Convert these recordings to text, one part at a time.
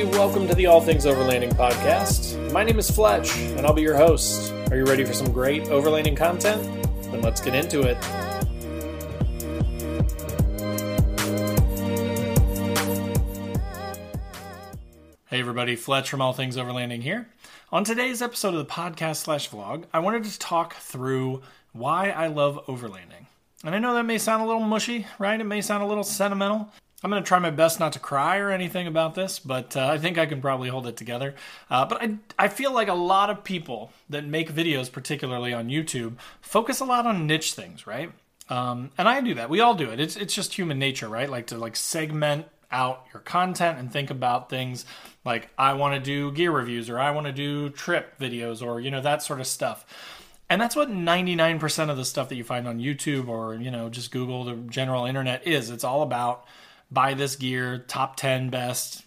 welcome to the All Things Overlanding podcast. My name is Fletch, and I'll be your host. Are you ready for some great overlanding content? Then let's get into it. Hey everybody, Fletch from All Things Overlanding here. On today's episode of the podcast/vlog, I wanted to talk through why I love overlanding. And I know that may sound a little mushy, right? It may sound a little sentimental. I'm going to try my best not to cry or anything about this, but I think I can probably hold it together. But I feel like a lot of people that make videos, particularly on YouTube, focus a lot on niche things, right? And I do that. We all do it. It's just human nature, right? Like to segment out your content and think about things like I want to do gear reviews or I want to do trip videos or, that sort of stuff. And that's what 99% of the stuff that you find on YouTube or, just Google, the general internet is. It's all about buy this gear, top 10 best,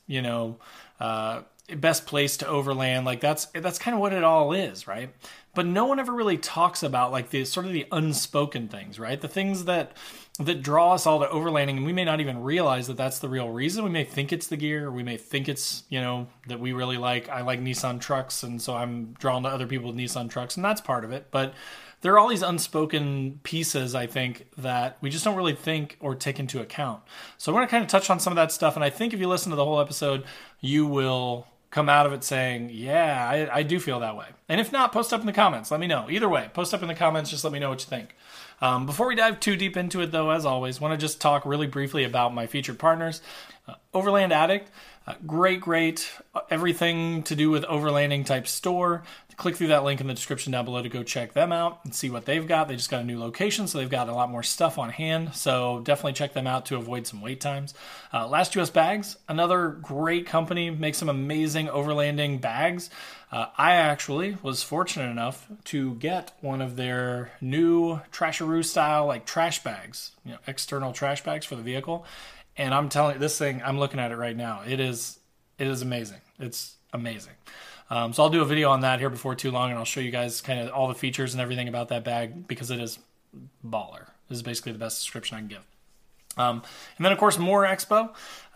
best place to overland. Like that's kind of what it all is, right? But no one ever really talks about like the sort of the unspoken things, right? The things that draw us all to overlanding, and we may not even realize that that's the real reason. We may think it's the gear, we may think it's, that we really like. I like Nissan trucks, and so I'm drawn to other people with Nissan trucks, and that's part of it. But there are all these unspoken pieces, I think, that we just don't really think or take into account. So I want to kind of touch on some of that stuff, and I think if you listen to the whole episode, you will come out of it saying, yeah, I do feel that way. And if not, post up in the comments. Let me know. Either way, post up in the comments. Just let me know what you think. Before we dive too deep into it, though, as always, want to just talk really briefly about my featured partners. Overland Addict, great, everything to do with overlanding type store. Click through that link in the description down below to go check them out and see what they've got. They just got a new location, so they've got a lot more stuff on hand. So definitely check them out to avoid some wait times. Last US Bags, another great company, makes some amazing overlanding bags. I actually was fortunate enough to get one of their new Trasharoo style like trash bags, external trash bags for the vehicle. And I'm telling you, this thing, I'm looking at it right now. It is amazing. It's amazing. So I'll do a video on that here before too long, and I'll show you guys kind of all the features and everything about that bag because it is baller. This is basically the best description I can give. And then, of course, More Expo.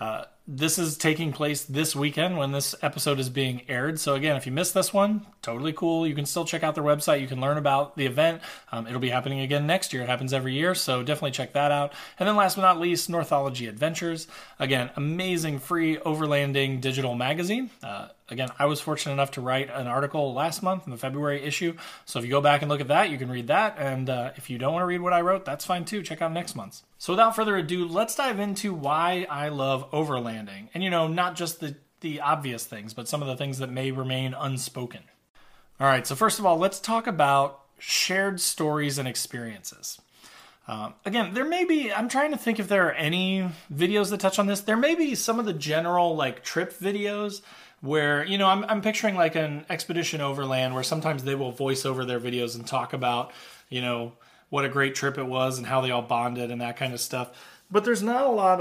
This is taking place this weekend when this episode is being aired. So again, if you missed this one, totally cool. You can still check out their website. You can learn about the event. It'll be happening again next year. It happens every year, so definitely check that out. And then last but not least, Northology Adventures. Again, amazing free overlanding digital magazine. Again, I was fortunate enough to write an article last month in the February issue. So if you go back and look at that, you can read that. And if you don't want to read what I wrote, that's fine too. Check out next month's. So without further ado, let's dive into why I love overlanding. And, not just the obvious things, but some of the things that may remain unspoken. All right, so first of all, let's talk about shared stories and experiences. Again, there may be, I'm trying to think if there are any videos that touch on this. There may be some of the general trip videos where, I'm picturing like an Expedition Overland where sometimes they will voice over their videos and talk about, what a great trip it was and how they all bonded and that kind of stuff. But there's not a lot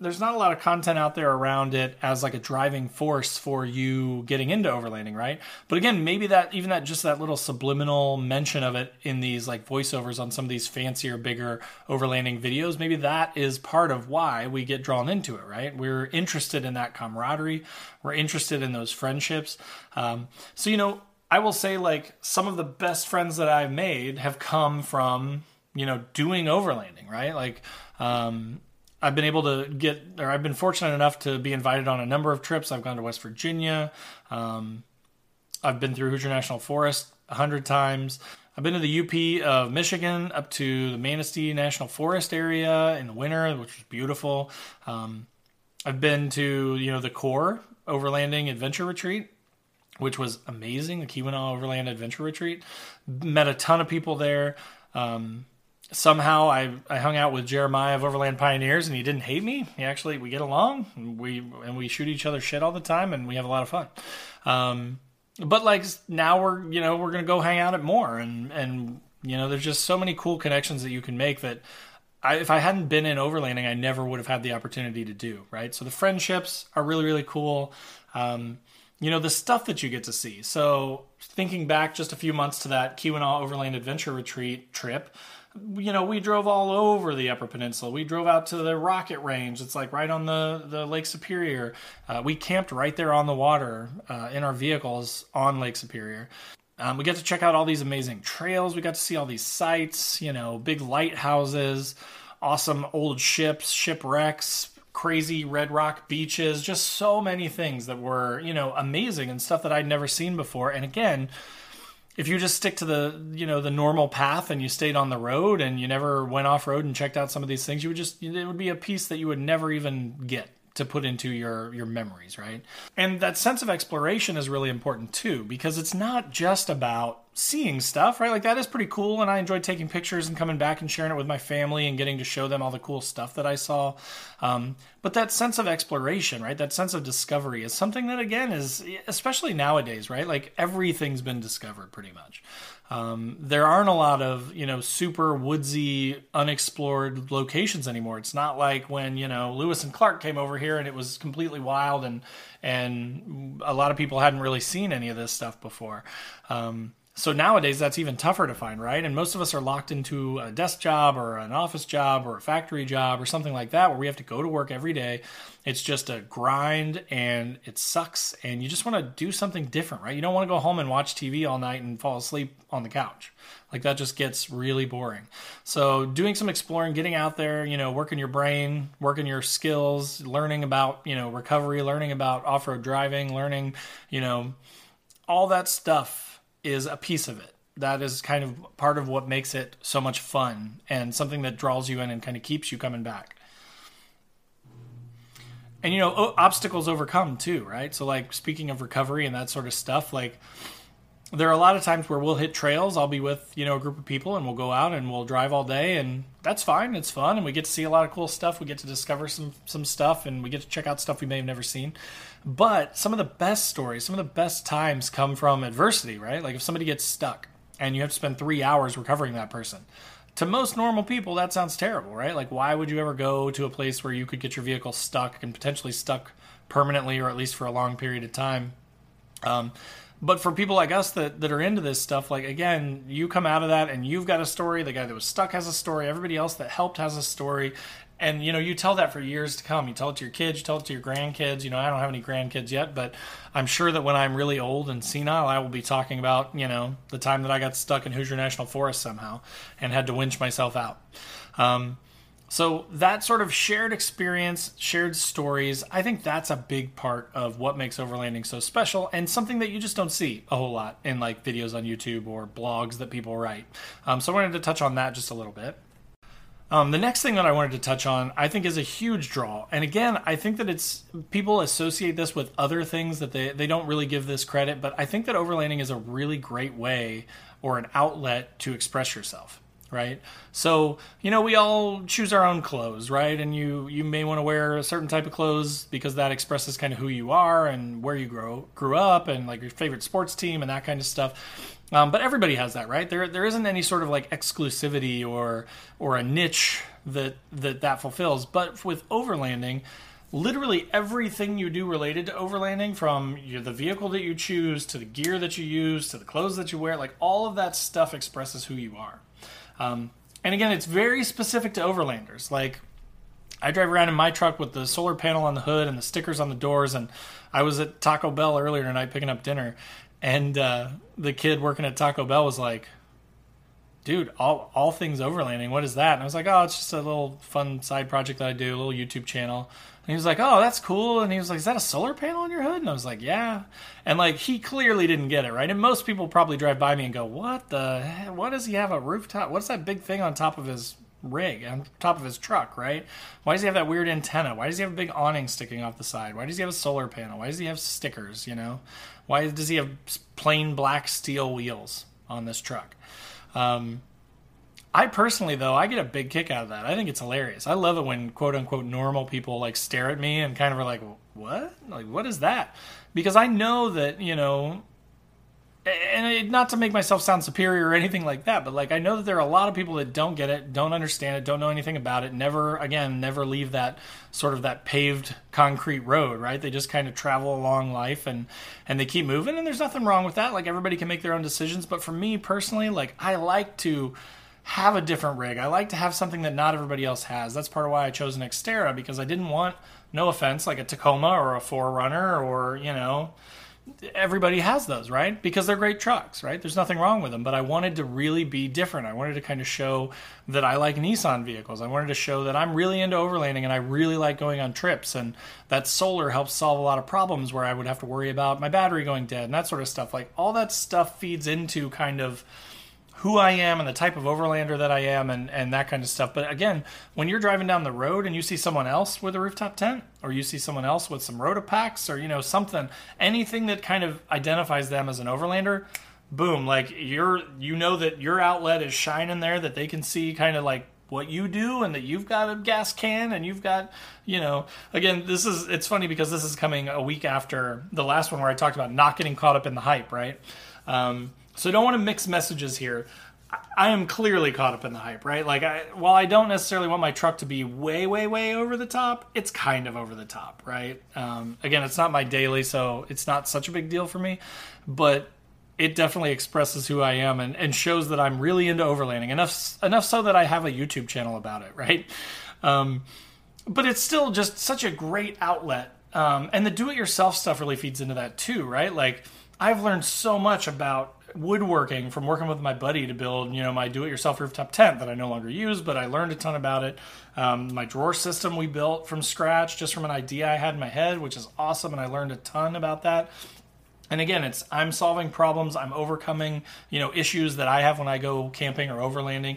of content out there around it as like a driving force for you getting into overlanding, right? But again, maybe that little subliminal mention of it in these like voiceovers on some of these fancier, bigger overlanding videos, maybe that is part of why we get drawn into it, right? We're interested in that camaraderie. We're interested in those friendships. So, I will say like some of the best friends that I've made have come from, doing overlanding, right? Like, I've been fortunate enough to be invited on a number of trips. I've gone to West Virginia. I've been through Hoosier National Forest 100 times. I've been to the UP of Michigan, up to the Manistee National Forest area in the winter, which was beautiful. I've been to, the Core Overlanding Adventure Retreat, which was amazing. The Keweenaw Overland Adventure Retreat. Met a ton of people there. Somehow I hung out with Jeremiah of Overland Pioneers, and he didn't hate me. We get along. We shoot each other shit all the time, and we have a lot of fun. But like now we're gonna go hang out at More, and there's just so many cool connections that you can make that if I hadn't been in overlanding, I never would have had the opportunity to do, right? So the friendships are really, really cool. The stuff that you get to see. So thinking back just a few months to that Keweenaw Overland Adventure Retreat trip, We drove all over the Upper Peninsula. We drove out to the Rocket Range. It's like right on the Lake Superior. We camped right there on the water in our vehicles on Lake Superior. We got to check out all these amazing trails. We got to see all these sites, big lighthouses, awesome old ships, shipwrecks, crazy red rock beaches, just so many things that were, amazing and stuff that I'd never seen before. And again, if you just stick to the normal path and you stayed on the road and you never went off road and checked out some of these things, it would be a piece that you would never even get to put into your memories, right? And that sense of exploration is really important too, because it's not just about seeing stuff, right? Like that is pretty cool, and I enjoy taking pictures and coming back and sharing it with my family and getting to show them all the cool stuff that I saw. But that sense of exploration, right? That sense of discovery is something that, again, is, especially nowadays, right? Like everything's been discovered pretty much. There aren't a lot of, super woodsy, unexplored locations anymore. It's not like when, Lewis and Clark came over here and it was completely wild and a lot of people hadn't really seen any of this stuff before. So nowadays that's even tougher to find, right? And most of us are locked into a desk job or an office job or a factory job or something like that where we have to go to work every day. It's just a grind and it sucks, and you just want to do something different, right? You don't want to go home and watch TV all night and fall asleep on the couch. Like that just gets really boring. So doing some exploring, getting out there, working your brain, working your skills, learning about, recovery, learning about off-road driving, learning, all that stuff is a piece of it. That is kind of part of what makes it so much fun and something that draws you in and kind of keeps you coming back. And, obstacles overcome too, right? So like speaking of recovery and that sort of stuff, like there are a lot of times where we'll hit trails. I'll be with, a group of people and we'll go out and we'll drive all day, and that's fine. It's fun. And we get to see a lot of cool stuff. We get to discover some stuff, and we get to check out stuff we may have never seen. But some of the best stories, some of the best times come from adversity, right? Like if somebody gets stuck and you have to spend 3 hours recovering that person. To most normal people, that sounds terrible, right? Like why would you ever go to a place where you could get your vehicle stuck and potentially stuck permanently, or at least for a long period of time? But for people like us that are into this stuff, like, again, you come out of that and you've got a story. The guy that was stuck has a story. Everybody else that helped has a story. And, you tell that for years to come. You tell it to your kids. You tell it to your grandkids. I don't have any grandkids yet, but I'm sure that when I'm really old and senile, I will be talking about, the time that I got stuck in Hoosier National Forest somehow and had to winch myself out. So that sort of shared experience, shared stories, I think that's a big part of what makes overlanding so special, and something that you just don't see a whole lot in like videos on YouTube or blogs that people write. So I wanted to touch on that just a little bit. The next thing that I wanted to touch on, I think, is a huge draw. And again, I think that people associate this with other things that they don't really give this credit, but I think that overlanding is a really great way or an outlet to express yourself. Right? So, we all choose our own clothes, right? And you may want to wear a certain type of clothes because that expresses kind of who you are and where you grew up and like your favorite sports team and that kind of stuff. But everybody has that, right? There isn't any sort of like exclusivity or a niche that fulfills. But with overlanding, literally everything you do related to overlanding, from the vehicle that you choose to the gear that you use to the clothes that you wear, like all of that stuff expresses who you are. And again, it's very specific to overlanders. Like, I drive around in my truck with the solar panel on the hood and the stickers on the doors, and I was at Taco Bell earlier tonight picking up dinner, and the kid working at Taco Bell was like, dude, all things overlanding, what is that? And I was like, oh, it's just a little fun side project that I do, a little YouTube channel. And he was like, oh, that's cool. And he was like, is that a solar panel on your hood? And I was like, yeah. And like, he clearly didn't get it, right? And most people probably drive by me and go, what the heck? What does he have a rooftop? What's that big thing on top of his rig, on top of his truck, right? Why does he have that weird antenna? Why does he have a big awning sticking off the side? Why does he have a solar panel? Why does he have stickers, Why does he have plain black steel wheels on this truck? I personally, though, I get a big kick out of that. I think it's hilarious. I love it when quote-unquote normal people like stare at me and kind of are like, what? Like, what is that? Because I know that, and not to make myself sound superior or anything like that, but like I know that there are a lot of people that don't get it, don't understand it, don't know anything about it, never leave that sort of that paved concrete road, right? They just kind of travel along life and they keep moving, and there's nothing wrong with that. Like, everybody can make their own decisions, but for me personally, like, I like to have a different rig. I like to have something that not everybody else has. That's part of why I chose an Xterra, because I didn't want, no offense, like a Tacoma or a 4Runner or, everybody has those, right? Because they're great trucks, right? There's nothing wrong with them, but I wanted to really be different. I wanted to kind of show that I like Nissan vehicles. I wanted to show that I'm really into overlanding and I really like going on trips, and that solar helps solve a lot of problems where I would have to worry about my battery going dead and that sort of stuff. Like, all that stuff feeds into kind of who I am and the type of overlander that I am, and that kind of stuff. But again, when you're driving down the road and you see someone else with a rooftop tent, or you see someone else with some Rotopacks, or something, anything that kind of identifies them as an overlander, boom, like that your outlet is shining there, that they can see kind of like what you do, and that you've got a gas can, and you've got, again, it's funny because this is coming a week after the last one where I talked about not getting caught up in the hype, right? So I don't want to mix messages here. I am clearly caught up in the hype, right? Like, while I don't necessarily want my truck to be way, way, way over the top, it's kind of over the top, right? Again, it's not my daily, so it's not such a big deal for me, but it definitely expresses who I am and shows that I'm really into overlanding, enough so that I have a YouTube channel about it, right? But it's still just such a great outlet. And the do-it-yourself stuff really feeds into that too, right? Like, I've learned so much about woodworking from working with my buddy to build, my do-it-yourself rooftop tent that I no longer use, but I learned a ton about it. My drawer system we built from scratch, just from an idea I had in my head, which is awesome, and I learned a ton about that. And again, I'm solving problems, I'm overcoming, issues that I have when I go camping or overlanding,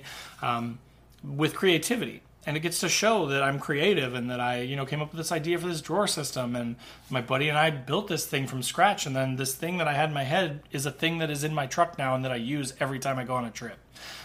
with creativity. And it gets to show that I'm creative, and that I, came up with this idea for this drawer system, and my buddy and I built this thing from scratch. And then this thing that I had in my head is a thing that is in my truck now and that I use every time I go on a trip.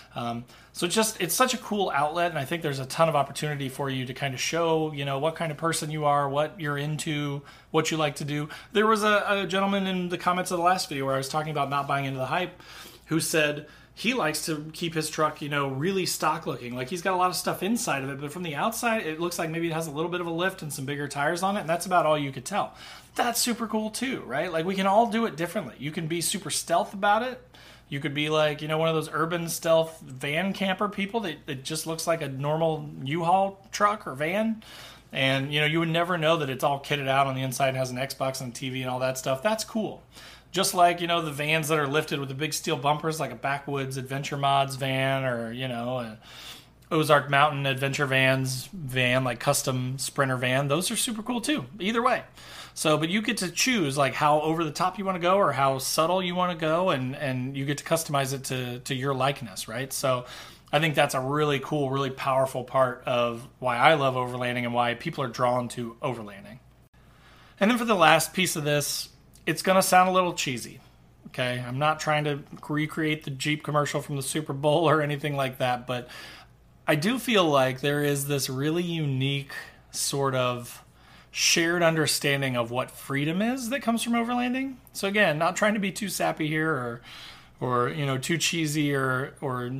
So it's such a cool outlet. And I think there's a ton of opportunity for you to kind of show, what kind of person you are, what you're into, what you like to do. There was a gentleman in the comments of the last video where I was talking about not buying into the hype, who said he likes to keep his truck, really stock looking. Like, he's got a lot of stuff inside of it, but from the outside, it looks like maybe it has a little bit of a lift and some bigger tires on it, and that's about all you could tell. That's super cool too, right? Like, we can all do it differently. You can be super stealth about it. You could be like, one of those urban stealth van camper people that just looks like a normal U-Haul truck or van. And, you would never know that it's all kitted out on the inside and has an Xbox and TV and all that stuff. That's cool. Just like, the vans that are lifted with the big steel bumpers, like a Backwoods Adventure Mods van, or, a Ozark Mountain Adventure Vans van, like custom Sprinter van. Those are super cool too, either way. So, but you get to choose like how over the top you want to go or how subtle you want to go, and you get to customize it to your likeness, right? So I think that's a really cool, really powerful part of why I love overlanding and why people are drawn to overlanding. And then for the last piece of this, it's going to sound a little cheesy, okay? I'm not trying to recreate the Jeep commercial from the Super Bowl or anything like that, but I do feel like there is this really unique sort of shared understanding of what freedom is that comes from overlanding. So again, not trying to be too sappy here or too cheesy or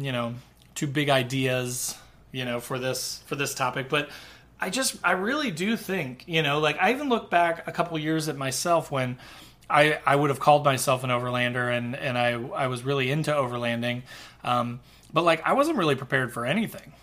too big ideas, for this topic, but I really do think, like I even look back a couple years at myself when I would have called myself an overlander and I was really into overlanding. But like I wasn't really prepared for anything,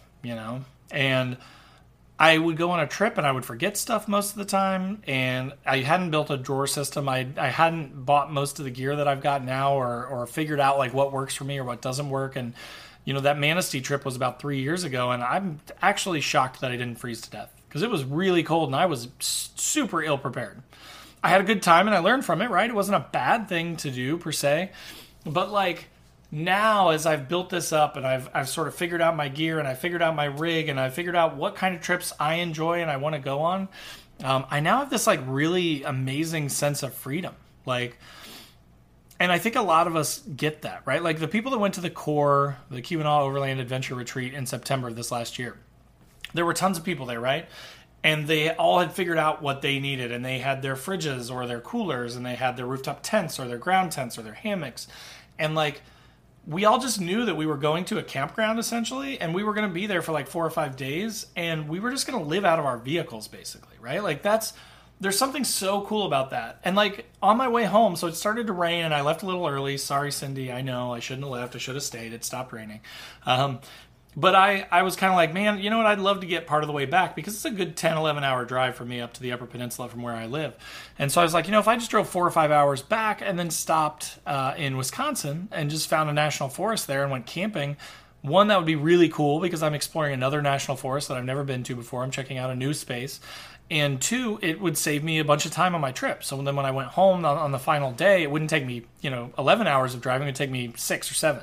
and I would go on a trip and I would forget stuff most of the time, and I hadn't built a drawer system. I hadn't bought most of the gear that I've got now or figured out like what works for me or what doesn't work. And, that Manistee trip was about 3 years ago, and I'm actually shocked that I didn't freeze to death because it was really cold and I was super ill prepared. I had a good time and I learned from it, right? It wasn't a bad thing to do per se, but like now as I've built this up and I've sort of figured out my gear and I figured out my rig and I figured out what kind of trips I enjoy and I want to go on, I now have this like really amazing sense of freedom. And I think a lot of us get that, right? Like the people that went to the core, the Keweenaw Overland Adventure Retreat in September of this last year, there were tons of people there, right? And they all had figured out what they needed, and they had their fridges or their coolers, and they had their rooftop tents or their ground tents or their hammocks. And like, we all just knew that we were going to a campground essentially, and we were going to be there for like 4 or 5 days, and we were just going to live out of our vehicles basically, right? Like there's something so cool about that. And like on my way home, so it started to rain and I left a little early. Sorry, Cindy. I know I shouldn't have left. I should have stayed. It stopped raining. But I was kind of like, man, you know what? I'd love to get part of the way back because it's a good 10, 11 hour drive for me up to the Upper Peninsula from where I live. And so I was like, if I just drove 4 or 5 hours back and then stopped in Wisconsin and just found a national forest there and went camping, one, that would be really cool because I'm exploring another national forest that I've never been to before. I'm checking out a new space. And two, it would save me a bunch of time on my trip. So then when I went home on the final day, it wouldn't take me, 11 hours of driving. It would take me 6 or 7.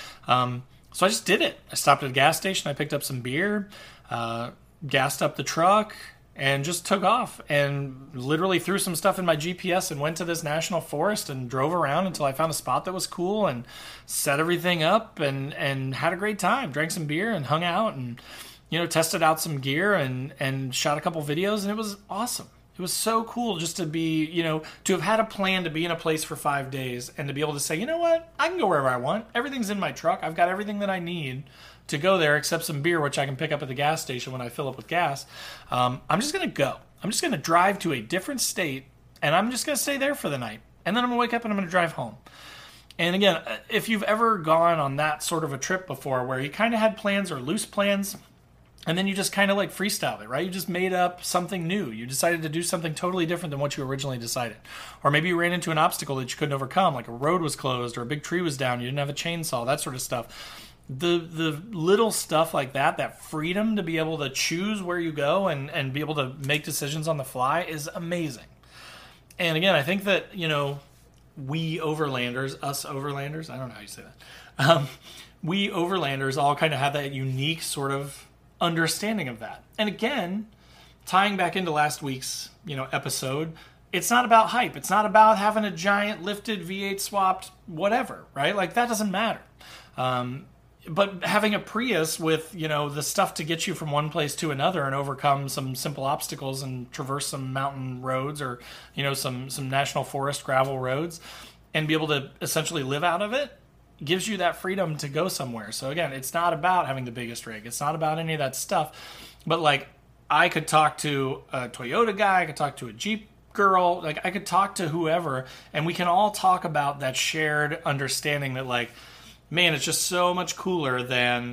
So I just did it. I stopped at a gas station. I picked up some beer, gassed up the truck, and just took off and literally threw some stuff in my GPS and went to this national forest and drove around until I found a spot that was cool and set everything up and had a great time. Drank some beer and hung out and, tested out some gear and shot a couple videos, and it was awesome. It was so cool just to be, to have had a plan to be in a place for 5 days and to be able to say, you know what, I can go wherever I want. Everything's in my truck. I've got everything that I need to go there except some beer, which I can pick up at the gas station when I fill up with gas. I'm just going to go. I'm just going to drive to a different state, and I'm just going to stay there for the night. And then I'm going to wake up and I'm going to drive home. And again, if you've ever gone on that sort of a trip before where you kind of had plans or loose plans, and then you just kind of like freestyle it, right? You just made up something new. You decided to do something totally different than what you originally decided. Or maybe you ran into an obstacle that you couldn't overcome, like a road was closed or a big tree was down, you didn't have a chainsaw, that sort of stuff. The little stuff like that freedom to be able to choose where you go and be able to make decisions on the fly is amazing. And again, I think that, we overlanders, us overlanders, I don't know how you say that. We overlanders all kind of have that unique sort of understanding of that. And again, tying back into last week's, episode, it's not about hype. It's not about having a giant lifted V8 swapped whatever, right? Like that doesn't matter. But having a Prius with, the stuff to get you from one place to another and overcome some simple obstacles and traverse some mountain roads or, some national forest gravel roads and be able to essentially live out of it gives you that freedom to go somewhere. So again, it's not about having the biggest rig. It's not about any of that stuff. But like I could talk to a Toyota guy, I could talk to a Jeep girl, like I could talk to whoever, and we can all talk about that shared understanding that like, man, it's just so much cooler than,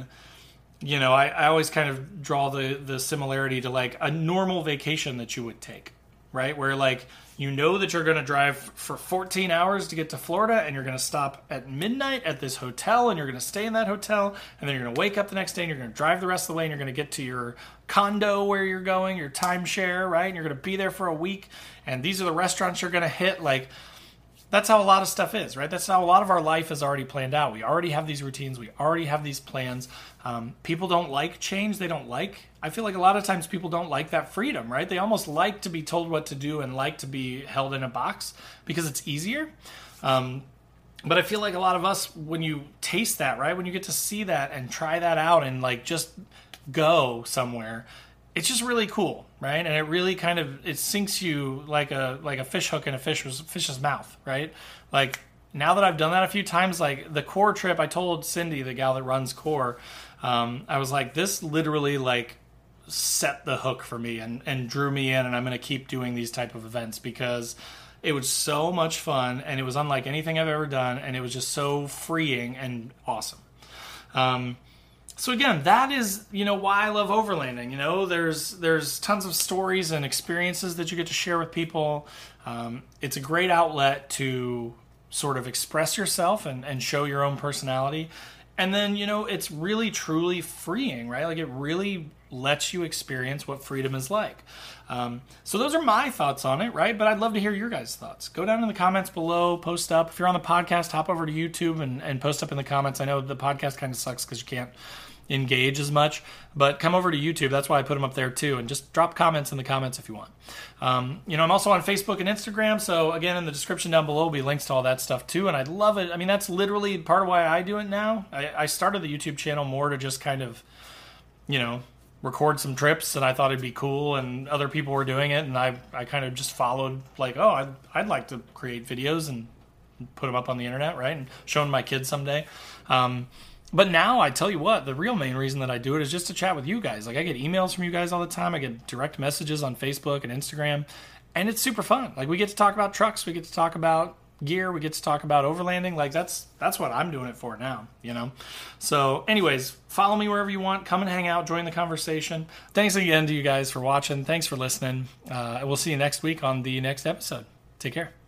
I always kind of draw the similarity to like a normal vacation that you would take, right? Where like, that you're going to drive for 14 hours to get to Florida and you're going to stop at midnight at this hotel and you're going to stay in that hotel and then you're going to wake up the next day and you're going to drive the rest of the way and you're going to get to your condo where you're going, your timeshare, right? And you're going to be there for a week and these are the restaurants you're going to hit. Like, that's how a lot of stuff is, right? That's how a lot of our life is already planned out. We already have these routines. We already have these plans. People don't like change. I feel like a lot of times people don't like that freedom, right? They almost like to be told what to do and like to be held in a box because it's easier. But I feel like a lot of us, when you taste that, right? When you get to see that and try that out and like just go somewhere, it's just really cool, right? And it really kind of, it sinks you like a fish hook in a fish's mouth, right? Like now that I've done that a few times, like the Core trip, I told Cindy, the gal that runs Core, I was like, this literally like set the hook for me and drew me in, and I'm going to keep doing these type of events because it was so much fun and it was unlike anything I've ever done, and it was just so freeing and awesome. So again, that is, why I love overlanding. There's tons of stories and experiences that you get to share with people. It's a great outlet to sort of express yourself and show your own personality. And then, it's really, truly freeing, right? Like it really lets you experience what freedom is like. So those are my thoughts on it, right? But I'd love to hear your guys' thoughts. Go down in the comments below, post up. If you're on the podcast, hop over to YouTube and post up in the comments. I know the podcast kind of sucks because you can't engage as much, but come over to YouTube. That's why I put them up there too, and just drop comments in the comments if you want. I'm also on Facebook and Instagram, so again, in the description down below will be links to all that stuff too, and I'd love it. I mean, that's literally part of why I do it now. I started the YouTube channel more to just kind of, record some trips, and I thought it'd be cool, and other people were doing it, and I kind of just followed, like, oh, I'd like to create videos and put them up on the internet, right, and show them to my kids someday. But now, I tell you what, the real main reason that I do it is just to chat with you guys. Like, I get emails from you guys all the time. I get direct messages on Facebook and Instagram, and it's super fun. Like, we get to talk about trucks. We get to talk about, gear. We get to talk about overlanding. Like that's what I'm doing it for now, you know? So anyways, follow me wherever you want. Come and hang out, join the conversation. Thanks again to you guys for watching. Thanks for listening. We'll see you next week on the next episode. Take care.